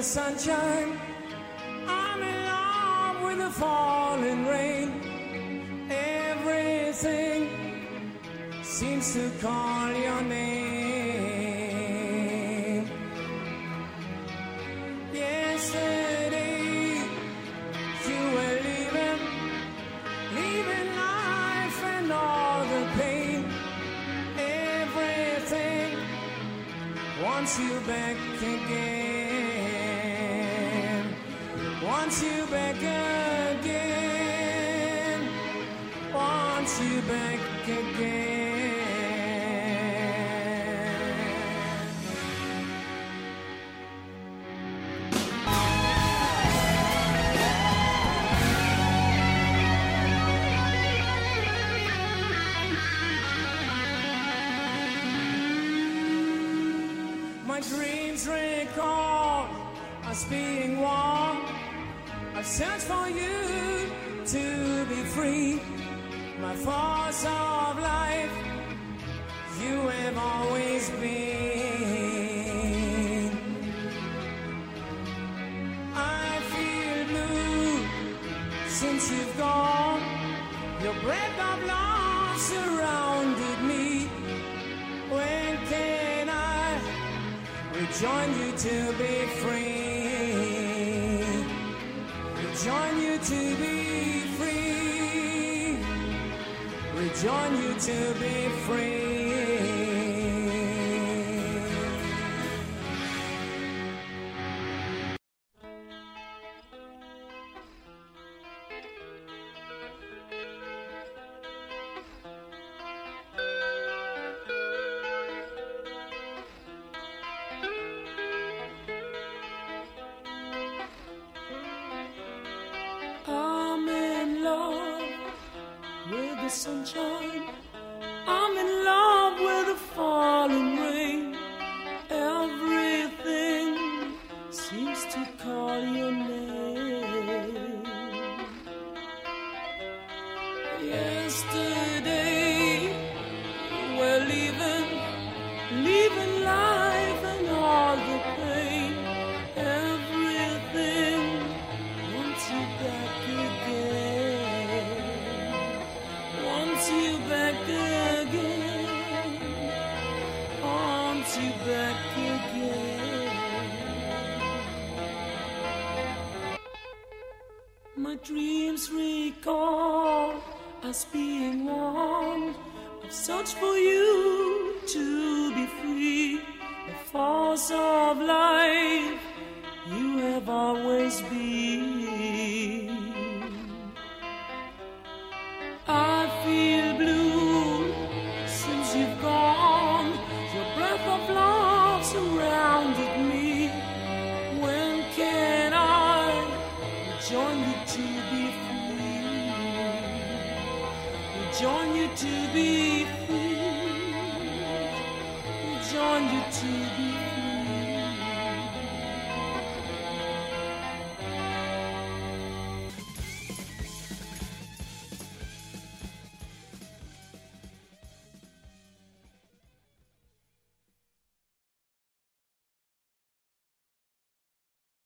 the sunshine. I'm in love with the falling rain. Everything seems to call your name. Yesterday you were leaving life and all the pain. Everything wants you back again. Wants you back again. Wants you back again. My dreams recall us being one. I've searched for you to be free. My force of life, you have always been. I feel blue since you've gone. Your breath of love surrounded me. When can I rejoin you to be free? Rejoin you to be free. Rejoin you to be free. I'm in love with the sunshine. I'm in love with the falling rain. Everything seems to call your name. Yesterday you were leaving life and all the pain. Everything wants you back again. Wants you back again. Wants you back again. My dreams recall us being one. I've searched for you to be free. The force of life you have always been. I feel blue since you've gone. Your breath of love surrounded me. When can I rejoin you to be free? Rejoin you to be free. Rejoin you to be free.